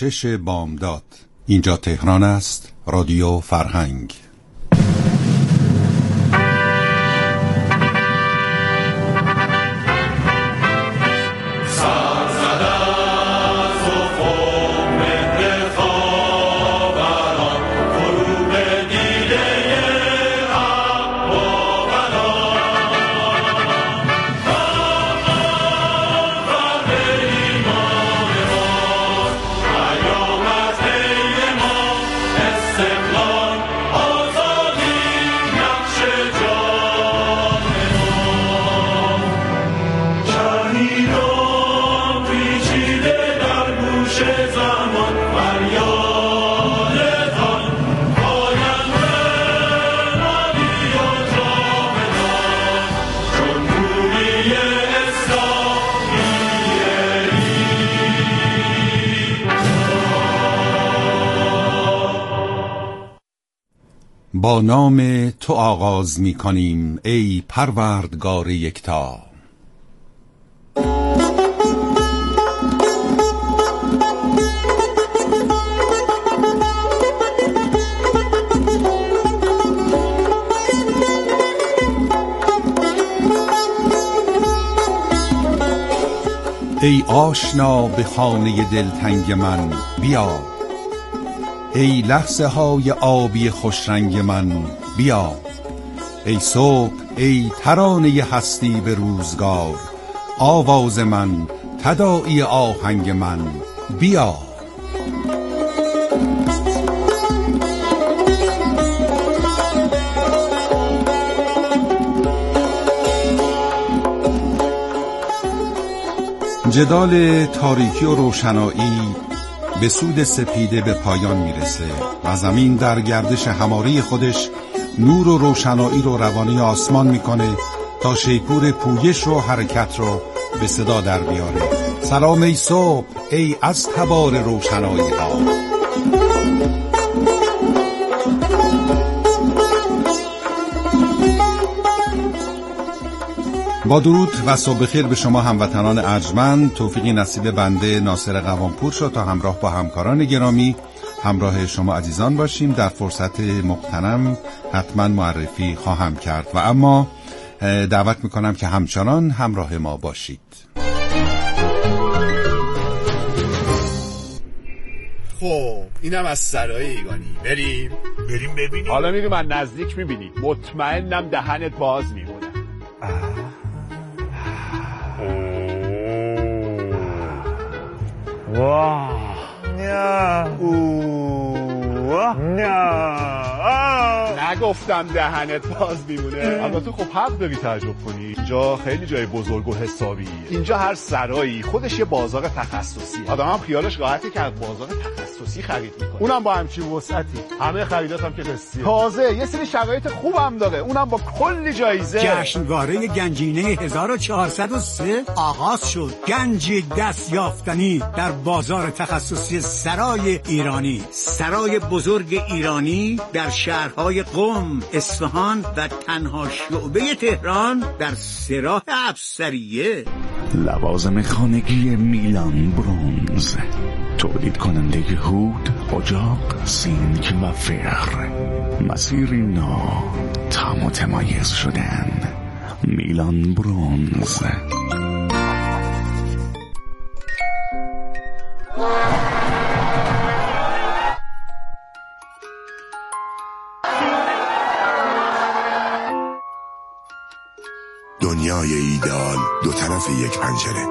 6 بامداد. اینجا تهران است، رادیو فرهنگ. با نام تو آغاز می کنیم ای پروردگار یکتا. ای آشنا به خانه دلتنگ من بیا، ای لحظه های آبی خوشرنگ من بیا، ای صبح ای ترانه هستی به روزگار، آواز من تداعی آهنگ من بیا. جدال تاریکی و روشنایی به سود سپیده به پایان میرسه و زمین در گردش هماره خودش نور و روشنایی رو روانه آسمان میکنه تا شیپور پویش و حرکت رو به صدا در بیاره. سلام ای صبح، ای از تبار روشنایی ها. با درود و صبح بخیر به شما هموطنان ارجمند. توفیقی نصیب بنده ناصر قوامپور شد تا همراه با همکاران گرامی همراه شما عزیزان باشیم. در فرصت مغتنم حتما معرفی خواهم کرد و اما دعوت میکنم که همچنان همراه ما باشید. خب اینم از سرای ایگانی. بریم ببینیم. حالا میریم از نزدیک میبینیم. مطمئنم دهنت باز میمونه. واه نه نگفتم دهنت باز میمونه. البته خب حق داری تعجب کنی، اینجا خیلی جای بزرگ و حسابیه. اینجا هر سرایی خودش یه بازار تخصصی. آدم هم خیالش راحته که از بازار تخصصی خرید میکنه، اونم با همچین وسعتی. همه خریدات هم که قسطیه. تازه یه سری شرایط خوبم داره، اونم با کلی جایزه. جشنواره گنجینه 1403 آغاز شد. گنج دست یافتنی در بازار تخصصی سرای ایرانی. سرای بزرگ ایرانی در شهرهای قم، اصفهان و تنها شعبه تهران در سراح افسریه. لوازم خانگی میلان برونز، تولید کننده هود، اجاق، سینک و فر. مسیری نو تا متمایز شدن. میلان برونز. دنیای ایدئال دو طرف یک پنجره.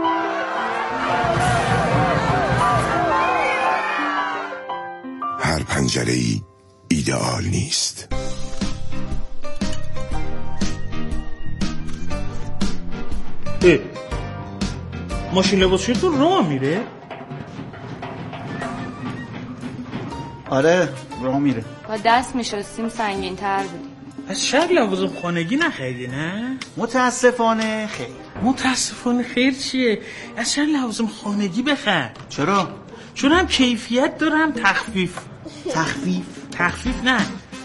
هر پنجره‌ای ایدئال نیست. ماشین لباسشویی تو راه میره؟ آره راه میره. با دست میشستیم سنگین تر بودیم. از شهر لوازم خانگی نخریدی نه؟ متاسفانه خیر. متاسفانه خیر چیه؟ از شهر لوازم خانگی بخر. چرا؟ چون هم کیفیت داره هم تخفیف. تخفیف نه،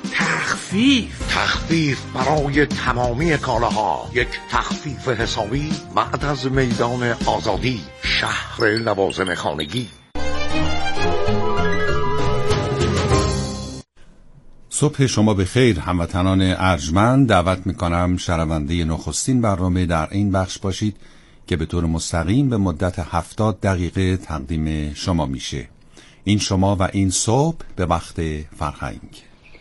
تخفیف برای تمامی کالاها. یک تخفیف حسابی بعد از میدان آزادی، شهر لوازم خانگی. صبح شما به خیر هموطنان ارجمند. دعوت میکنم شنونده نخستین برنامه در این بخش باشید که به طور مستقیم به مدت 70 دقیقه تقدیم شما میشه. این شما و این صبح به وقت فرهنگ.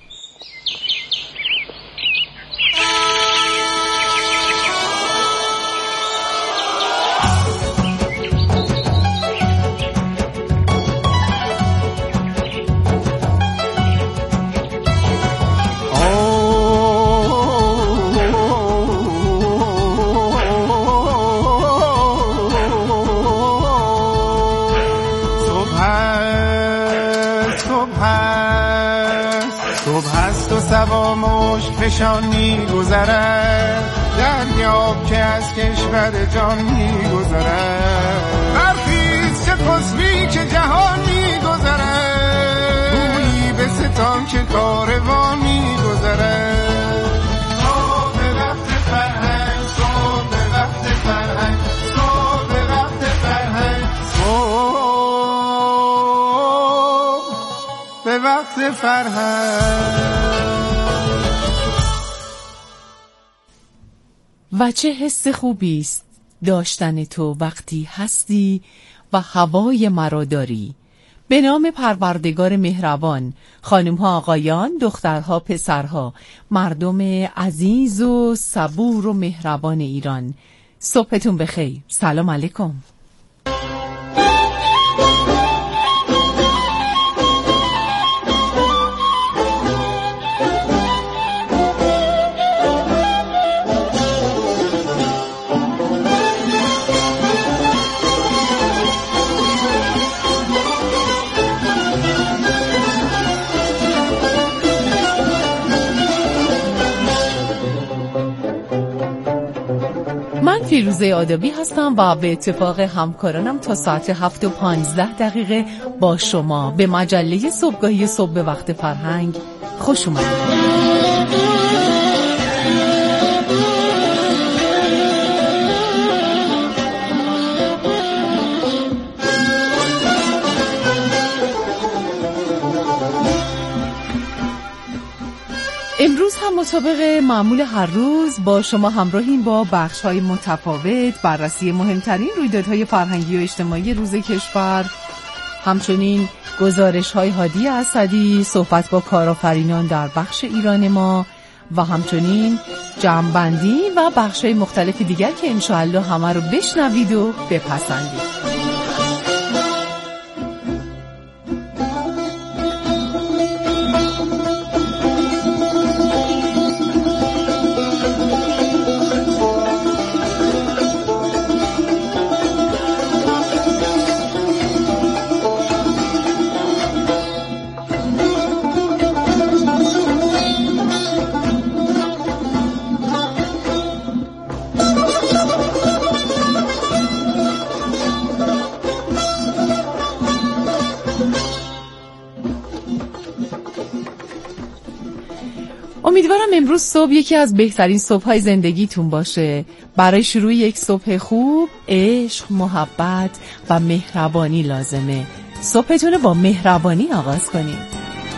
سوا مشت فشان می گذرد، دریاب که از کشور جان می گذرد. برخیز چه خسبی که جهان می گذرد، گویی به ستان که کاروان می گذرد. صبح وقت فرهنگ، صبح وقت فرهنگ، صبح وقت فرهنگ، صبح وقت فرهنگ. و چه حس خوبی است داشتن تو وقتی هستی و هوای مرا داری. به نام پروردگار مهربان، خانم‌ها آقایان، دخترها پسرها، مردم عزیز و صبور و مهربان ایران، صبحتون بخیر. سلام علیکم. فیروزه آدابی هستم و به اتفاق همکارانم تا ساعت 7:15 با شما به مجله صبحگاهی صبح به وقت فرهنگ خوش اومدید. امروز هم مطابق معمول هر روز با شما همراهیم با بخش‌های متفاوت، بررسی مهمترین رویدادهای فرهنگی و اجتماعی روز کشور، همچنین گزارش‌های هادی اسدی، صحبت با کارآفرینان در بخش ایران ما و همچنین جمع‌بندی و بخش‌های مختلف دیگر که انشاءالله همه رو بشنوید و بپسندید. امیدوارم امروز صبح یکی از بهترین صبح‌های زندگیتون باشه. برای شروع یک صبح خوب، عشق، محبت و مهربانی لازمه. صبحتون رو با مهربانی آغاز کنید.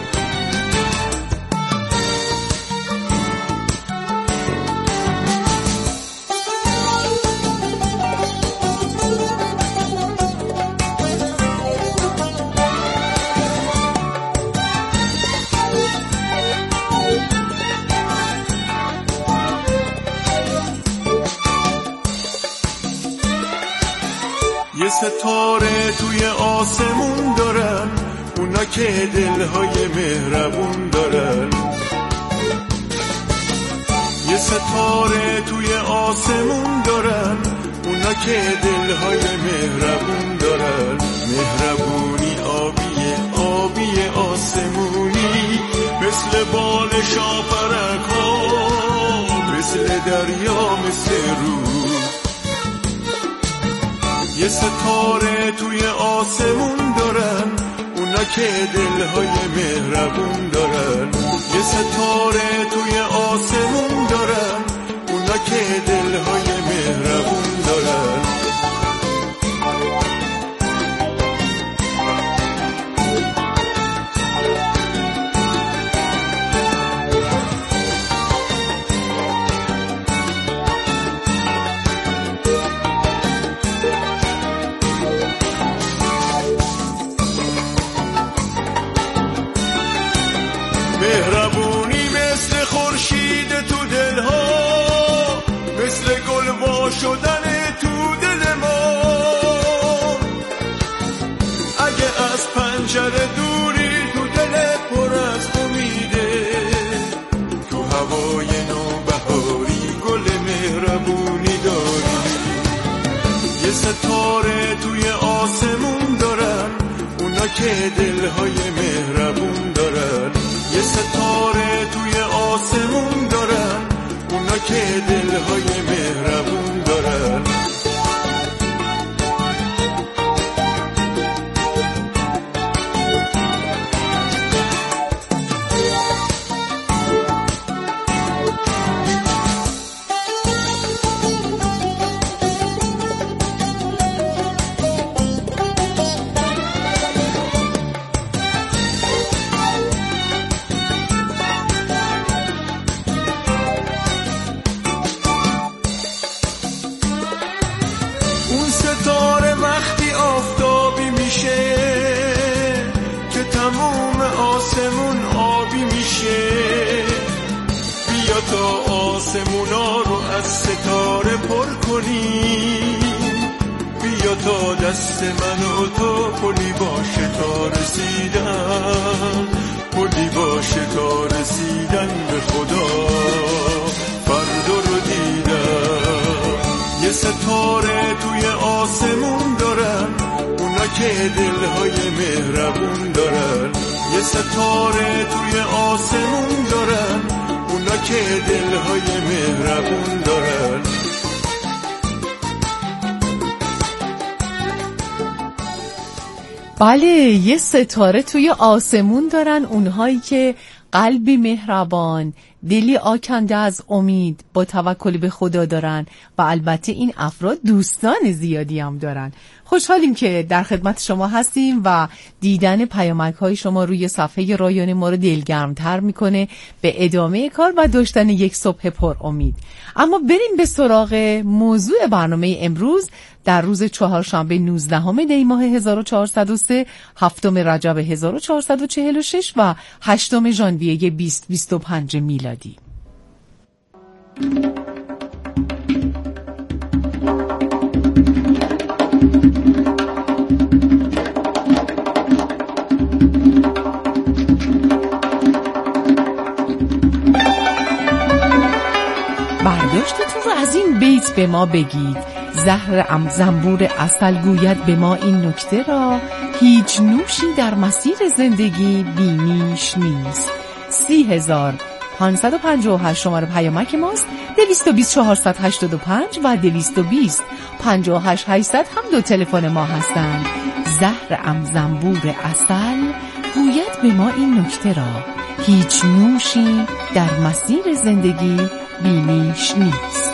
یه ستاره توی آسمون دارن، اونا که دلهای مهربون دارن. یه ستاره توی آسمون دارن، اونا که دلهای مهربون دارن. مهربونی آبیه، آبی آسمونی، مثل بال شاپرک ها، مثل دریا، مثل رود. یه ستاره توی آسمون دارن، اونا که دلهای مهربون دارن. یه ستاره توی آسمون دارن، اونا که دلهای مهربون دارن. مهربونی مثل خورشید تو دلها، مثل گل وا شدن تو دل ما. اگه از پنجره دوری تو دل پر از امیده، تو هوای نوبهاری گل مهربونی داری. یه ستاره توی آسمون دارن اونا که دلهای مهربون دارن. یه ستاره توی آسمون دارن اونا که دلهای مهربون دارن. آسمونا رو از ستاره پر کنیم، بیا تا دست من و تو پلی باشه تا رسیدن، پلی باشه تا رسیدن به خدا فردا رو دیدن. یه ستاره توی آسمون دارن اونا که دلهای مهربون دارن. یه ستاره توی آسمون دارن اونا که دلهای مهربون دارن. بله، یه ستاره توی آسمون دارن اونهایی که قلبی مهربان، دلی آکنده از امید، با توکل به خدا دارن و البته این افراد دوستان زیادی هم دارن. خوشحالیم که در خدمت شما هستیم و دیدن پیامک‌های شما روی صفحه رایانه ما رو دلگرم‌تر میکنه به ادامه کار و داشتن یک صبح پر امید. اما بریم به سراغ موضوع برنامه امروز در روز چهارشنبه 19 دی ماه 1403، 7 رجب 1446 و 8 ژانویه 2025 میلادی. برداشتتون رو از این بیت به ما بگید. زهر زنبور عسل گوید به ما این نکته را، هیچ نوشی در مسیر زندگی بینیش نیست. 30,558 شماره پیامک ماست. 220 485 و 220 58 800 هم دو تلفن ما هستند. زهر زنبور عسل گوید به ما این نکته را، هیچ نوشی در مسیر زندگی بینیش نیست.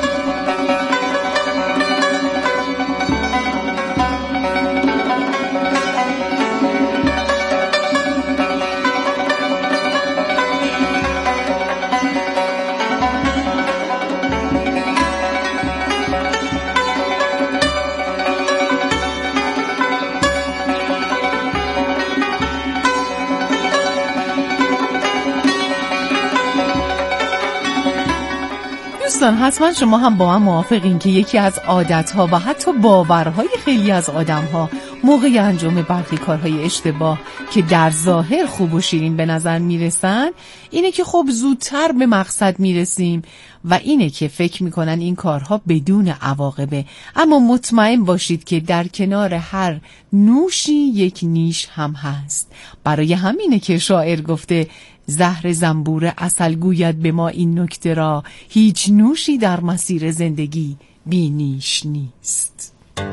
دوستان، حتما شما هم با من موافقین که یکی از عادتها و حتی باورهای خیلی از آدمها موقع انجام برخی کارهای اشتباه که در ظاهر خوب و شیرین به نظر میرسن اینه که خب زودتر به مقصد میرسیم و اینه که فکر میکنن این کارها بدون عواقبه. اما مطمئن باشید که در کنار هر نوشی یک نیش هم هست. برای همینه که شاعر گفته زهر زنبور عسل گوید به ما این نکته را، هیچ نوشی در مسیر زندگی بینیش نیست.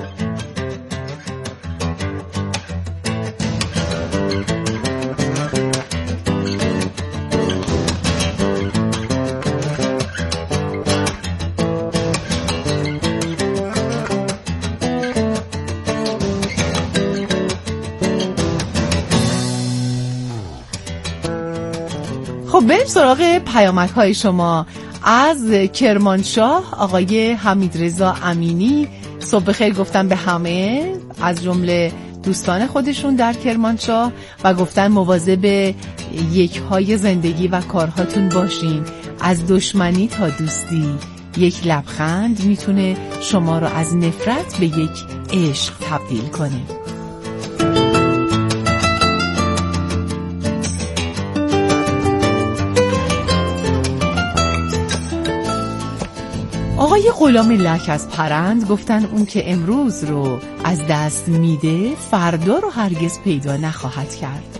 خب بریم سراغ پیامک های شما. از کرمانشاه آقای حمیدرضا امینی صبح بخیر گفتم به همه، از جمله دوستان خودشون در کرمانشاه و گفتن مواظب یک‌های زندگی و کارهاتون باشین. از دشمنی تا دوستی یک لبخند میتونه شما رو از نفرت به یک عشق تبدیل کنه. آقای غلام لک از پرند گفتن اون که امروز رو از دست میده فردا رو هرگز پیدا نخواهد کرد.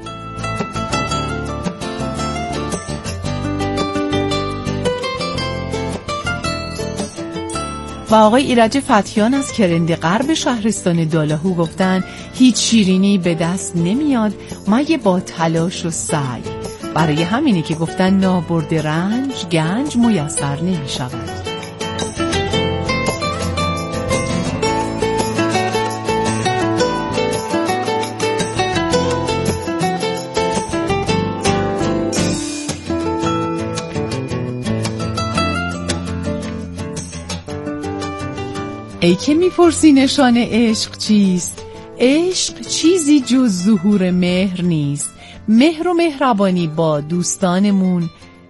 و آقای ایرج فتیان از کرند غرب شهرستان دالهو گفتن هیچ شیرینی به دست نمیاد مگه با تلاش و سعی. برای همینه که گفتن نابرد رنج گنج میسر نمی شود. ای که میپرسی نشان عشق چیست؟ عشق چیزی جز ظهور مهر نیست. مهر و مهربانی با دوستانمون،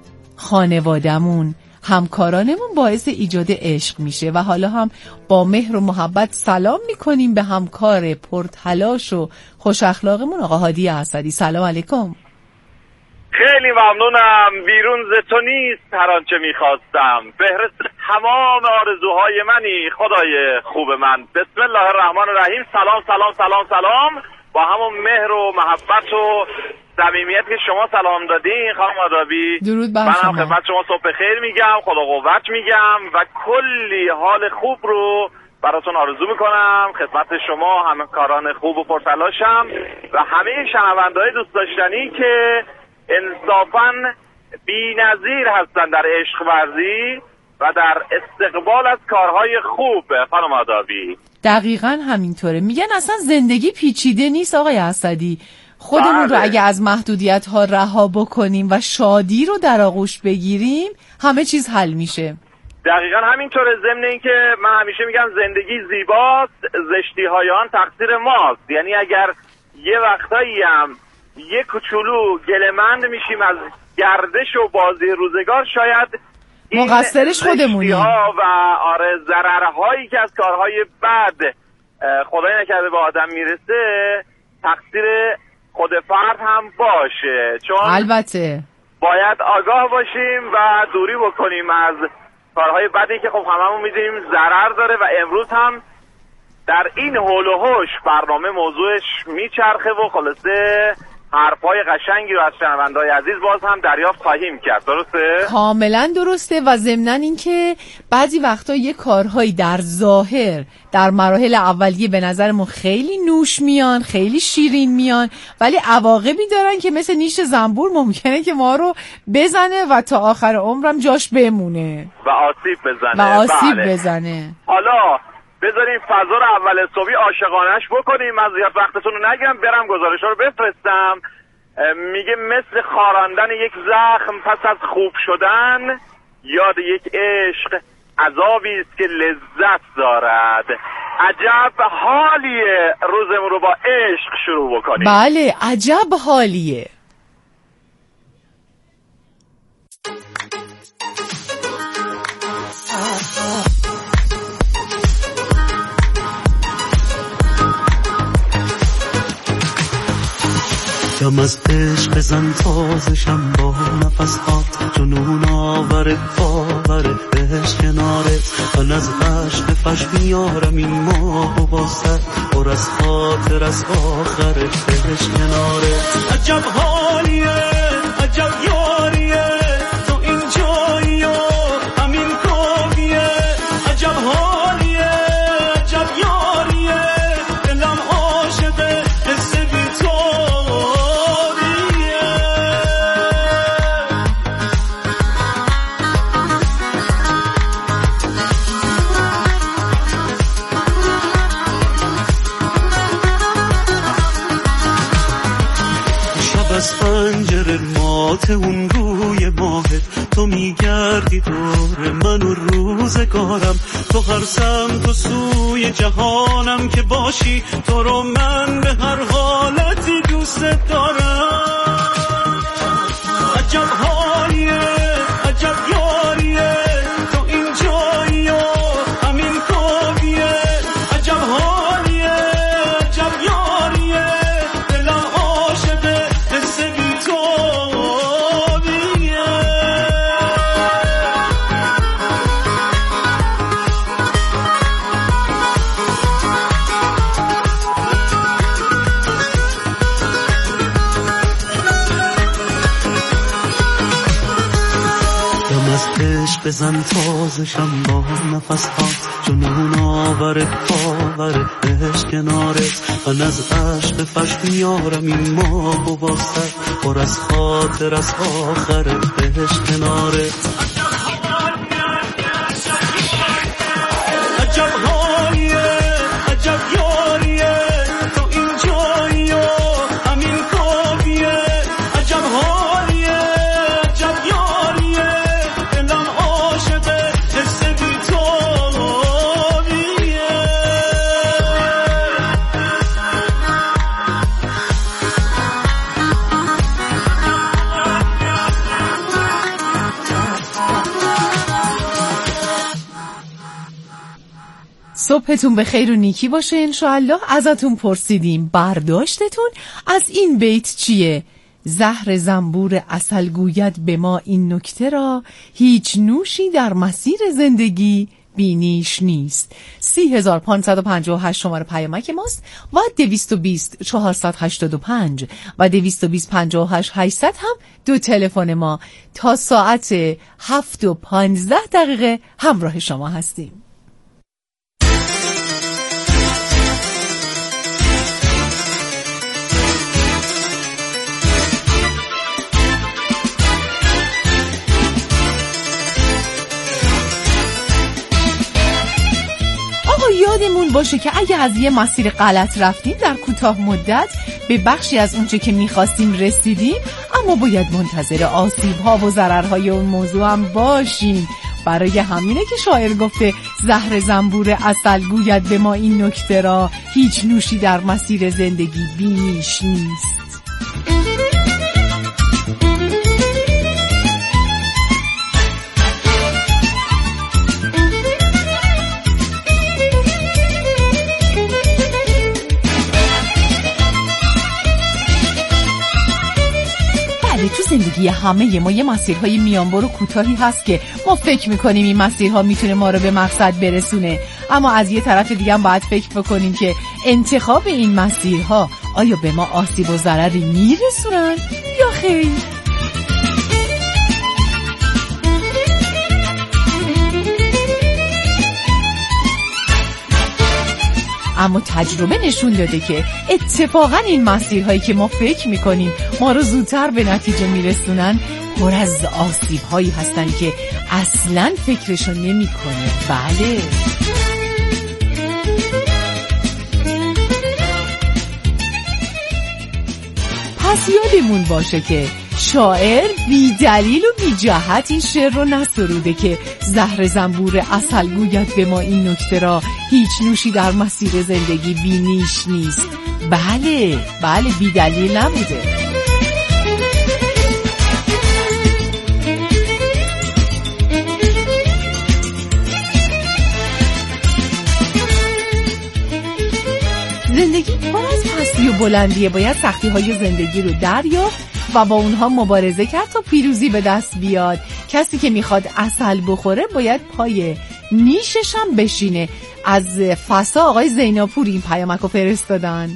خانوادمون، همکارانمون باعث ایجاد عشق میشه و حالا هم با مهر و محبت سلام میکنیم به همکار پرتلاش و خوش اخلاقمون آقا هادی اسدی. سلام علیکم. خیلی ممنونم. بیرون ز تو نیست هر آنچه میخواستم، فهرست تمام آرزوهای منی خدای خوب من. بسم الله الرحمن الرحیم. سلام سلام سلام سلام. با همون مهر و محبت و صمیمیت که شما سلام دادین خانم آدابی، درود بر شما. منم خدمت شما صبح خیر میگم، خدا قوت میگم و کلی حال خوب رو براتون آرزو میکنم خدمت شما همکاران خوب و پرتلاشم و همه شنونده‌های دوست داشتنی که انصافاً بی‌نظیر هستن در عشق ورزی و در استقبال از کارهای خوب. خانم آدابی دقیقاً همینطوره. میگن اصلا زندگی پیچیده نیست آقای اسدی. خودمون رو اگه از محدودیت ها رها بکنیم و شادی رو در آغوش بگیریم همه چیز حل میشه. دقیقاً همینطوره. ضمن این که من همیشه میگم زندگی زیباست، زشتی های آن تقصیر ماست. یعنی اگر یه وقتایی هم یه کوچولو گله‌مند میشیم از گردش و بازی روزگار، شاید مقصرش خودمونیم و آره ضررهایی که از کارهای بد خدای نکرده به آدم میرسه تقصیر خود فرد هم باشه، چون البته باید آگاه باشیم و دوری بکنیم از کارهای بدی که خب هممون میدونیم ضرر داره. و امروز هم در این حول و حوش برنامه موضوعش میچرخه و خلاصه حرفای قشنگی رو از شنونده‌های عزیز باز هم دریافت خواهیم کرد. درسته؟ کاملا درسته. و ضمناً این که بعضی وقتا یه کارهایی در ظاهر در مراحل اولیه به نظرمون خیلی نوش میان، خیلی شیرین میان، ولی عواقبی دارن که مثل نیش زنبور ممکنه که ما رو بزنه و تا آخر عمرم جاش بمونه و آسیب بزنه. بزنه. حالا بذاریم فضا رو اول صبحی عاشقانش بکنیم. من زیاد وقتتون رو نگیرم، برم گزارش‌ها رو بفرستم. میگه مثل خاراندن یک زخم پس از خوب شدن، یاد یک عشق عذابی است که لذت دارد. عجب حالیه روزمون رو با عشق شروع بکنیم. بله عجب حالیه. دم از عشق زن تازشم با نفس هات، جنون آورد باورد بهش کنارت. من از عشق فش میارم این ماه و بازتر پر از خاطر از آخرت بهش کنارت. عجب حالیه عجب یاریه تو این جایی و همین کاریه. عجب حالیه عجب یاریه دلم عاشقه حس بی تو. از پنجره ما صفات اون روی ماهت، تو میگردی دور من و روزگارم، تو هر سمت و سوی جهانم که باشی، تو رو من به هر حالتی دوست دارم. عجب حالیه، عجب یاریه، تو این جایی و همین کافیه. عجب حالیه، عجب یاریه، دلم عاشقه، حس بی تابیه. عشق بزن تازشم با نفس ها، جنون آور باور عشق کنارت. من از عشق فش میارم این ماه و با سر پر از خاطر از آخر عشق کنارت. عجب حالیه، عجب یاریه، تو این جایی و همین کافیه. عجب حالیه، عجب یاریه، دلم عاشقه، حس بی تابیه. صبحتون به خیر و نیکی باشه انشاءالله. ازتون پرسیدیم برداشتتون از این بیت چیه؟ زهر زنبور عسل گوید به ما این نکته را، هیچ نوشی در مسیر زندگی بینیش نیست. 30558 شماره پیامک ماست و 220 485 و 220 58 800 هم دو تلفن ما. تا ساعت 7:15 همراه شما هستیم. یادمون باشه که اگه از یه مسیر غلط رفتیم در کوتاه مدت به بخشی از اونچه که میخواستیم رسیدیم، اما باید منتظر آسیب‌ها و ضررهای اون موضوع هم باشیم. برای همینه که شاعر گفته زهر زنبور عسل گوید به ما این نکته را، هیچ نوشی در مسیر زندگی بینیش نیست. تو زندگی همه ما یه مسیرهای میانبر و کوتاهی هست که ما فکر میکنیم این مسیرها میتونه ما رو به مقصد برسونه، اما از یه طرف دیگه هم باید فکر بکنیم که انتخاب این مسیرها آیا به ما آسیب و ضرری میرسونن یا خیر. اما تجربه نشون داده که اتفاقا این مسیرهایی که ما فکر میکنیم ما رو زودتر به نتیجه میرسونن پر از آسیبهایی هستن که اصلاً فکرشو نمیکنیم. بله، پس یادمون باشه که شاعر بی دلیل و بی جهت این شعر رو نسروده که زهر زنبور عسل گوید به ما این نکته را، هیچ نوشی در مسیر زندگی بینیش نیست. بله بی دلیل نبوده. زندگی پر از پستی و بلندیه، باید سختی های زندگی رو دریافت و با اونها مبارزه کرد تا پیروزی به دست بیاد. کسی که میخواد عسل بخوره باید پای نیشش هم بشینه. از فسا آقای زیناپور این پیامک رو فرستادن.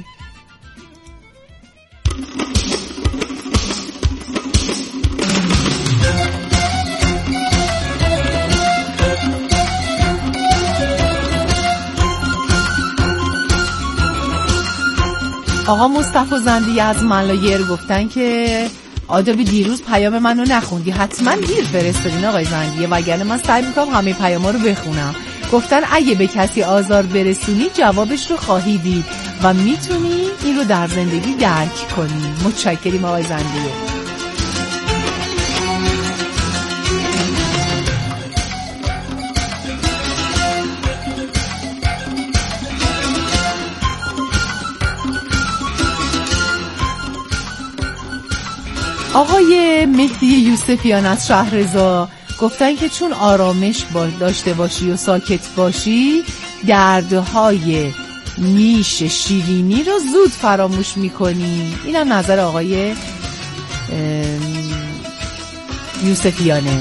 آقا مصطفی زندی از ملایر گفتن که آدابی دیروز پیام منو نخوندی، حتما دیر فرستادین آقای زندیه، وگرنه من سعی میکنم همه پیاما رو بخونم. گفتن اگه به کسی آزار برسونی جوابش رو خواهی دید و میتونی این رو در زندگی درک کنی. متشکریم آقای زندیه. آقای مهدی یوسفیان از شهرضا گفتن که چون آرامش داشته باشی و ساکت باشی دردهای نیش شیرینی رو زود فراموش میکنی. اینم نظر آقای یوسفیانه.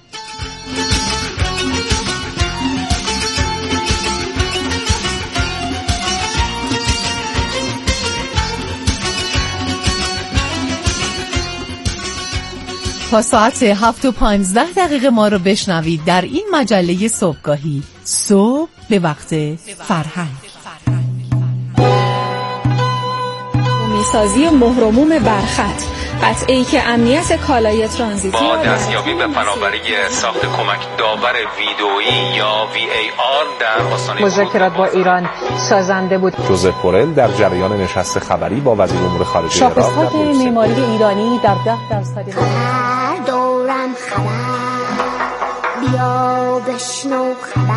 تا ساعت 7:15 ما رو بشنوید در این مجله صبحگاهی، صبح به وقت فرهنگ. عمومی‌سازی مهرموم برخط، قطعه‌ای که امنیت کالای ترانزیتی با دستیابی به فناوری ساخت کمک داور ویدئویی یا VAR در آستانه مذاکرات با ایران سازنده بود. جوزف بورل در جریان نشست خبری با وزیر امور خارجه عراق شاخص‌های معماری ایرانی در 10% خبر دورم خبر بیا بشنو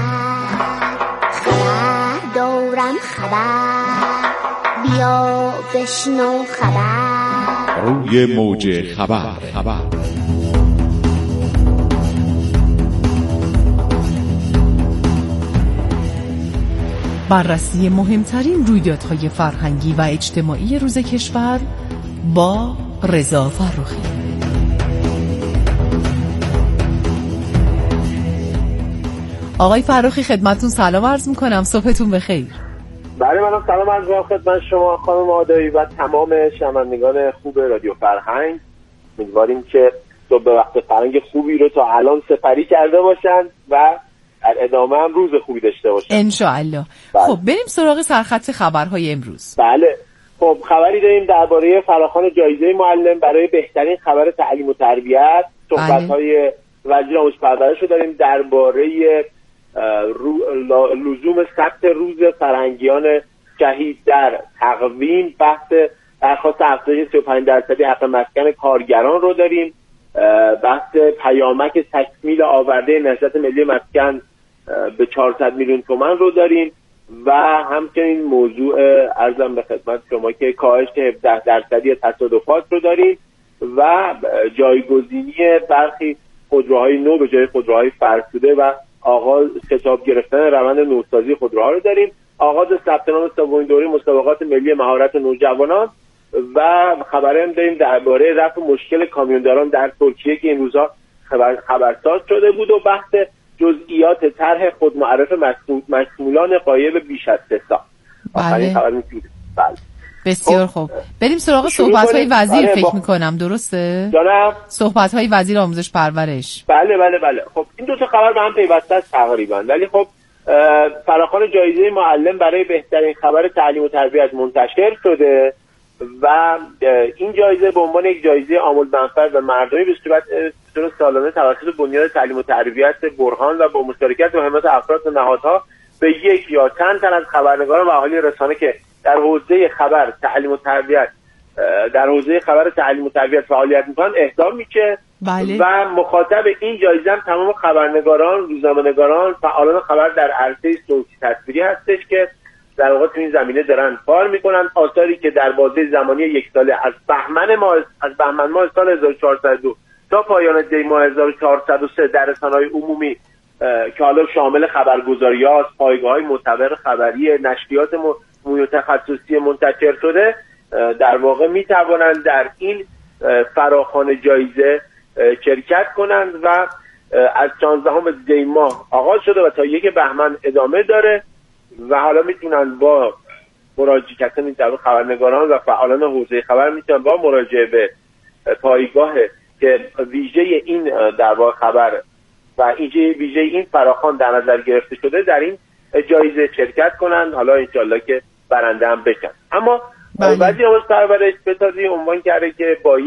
خبر دورم خبر بیا بشنو خبر روی موج خبر. بررسی مهمترین رویدادهای فرهنگی و اجتماعی روز کشور با رضا فرخی. آقای فرخی خدمتتون سلام عرض میکنم، صبحتون بخیر. بله منم سلام عرض میکنم خدمت شما خانم آدایی و تمام شنوندگان خوب رادیو فرهنگ. امیدواریم که صبح به وقت فرهنگ خوبی رو تا الان سپری کرده باشن و در ادامه هم روز خوبی داشته باشن ان شاء الله. خب بریم سراغ سرخط خبرهای امروز. بله خب خبری داریم درباره فراخوان جایزه معلم برای بهترین خبر تعلیم و تربیت. صحبت‌های وزیر آموزش پرورش رو داریم درباره لزوم ثبت روز فرهنگیان شهید در تقویم. بحث درخواست افزایش 35% حق مسکن کارگران رو داریم. بحث پیامک تکمیل آورده نهضت ملی مسکن به 400 میلیون تومان رو داریم و همچنین موضوع ارزم به خدمت شما که کاهش 17% تصادفات رو داریم و جایگزینی برخی خودروهای نو به جای خودروهای فرسوده و آغاز خطاب گرفتن روند نوسازی خودروها رو داریم. آغاز ثبت نام سومین دوره مسابقات ملی مهارت نوجوانان و خبری هم داریم درباره رفع مشکل کامیونداران در ترکیه که این روزها خبرساز شده بود و بحث جزئیات طرح خودمعرف مسئولان غایب بیش از 3 سال. بله. بله. بسیار خوب. بریم سراغ صحبت‌های وزیر فکر می‌کنم درسته؟ جانم. صحبت‌های وزیر آموزش پرورش. بله. خب این دو تا خبر به هم پیوسته است تقریبا، ولی خب فراخوان جایزه معلم برای بهترین خبر تعلیم و تربیت منتشر شده و این جایزه به عنوان یک جایزه عامل منفعت و مردمی به صورت سالانه توسط بنیاد تعلیم و تربیت برهان و با مشارکت و همت افراد و نهادها به یک یا چند تن از خبرنگاران و اهالی رسانه که در حوزه خبر تعلیم و تربیت فعالیت میکنن اهدا میشه. بله. و مخاطب این جایزه هم تمام خبرنگاران، روزنامه‌نگاران، فعالان خبر در عرصه صوتی تصویری هستش که در واقع تو این زمینه دارن کار میکنن. آثاری که در بازه زمانی یک ساله از بهمن ماه سال 1402 تا پایان دی ماه 1403 در رسانه‌های عمومی که حالا شامل خبرگزاری‌ها، پایگاه‌های معتبر خبری، نشریات تخصصی منتشر شده در واقع میتوانند در این فراخوان جایزه شرکت کنند و از 16 دی ماه آغاز شده و تا 1 بهمن ادامه داره و حالا میتونن با مراجعه کردن خبرنگاران و فعالان حوزه خبر میتونن با مراجعه به پایگاه که ویژه این در واقع خبر و ویژه این فراخوان در نظر گرفته شده در این جایزه شرکت کنند. حالا انشالله که برنده هم بشن. اما وزیر آموزش پرورش به تازگی عنوان کرده که با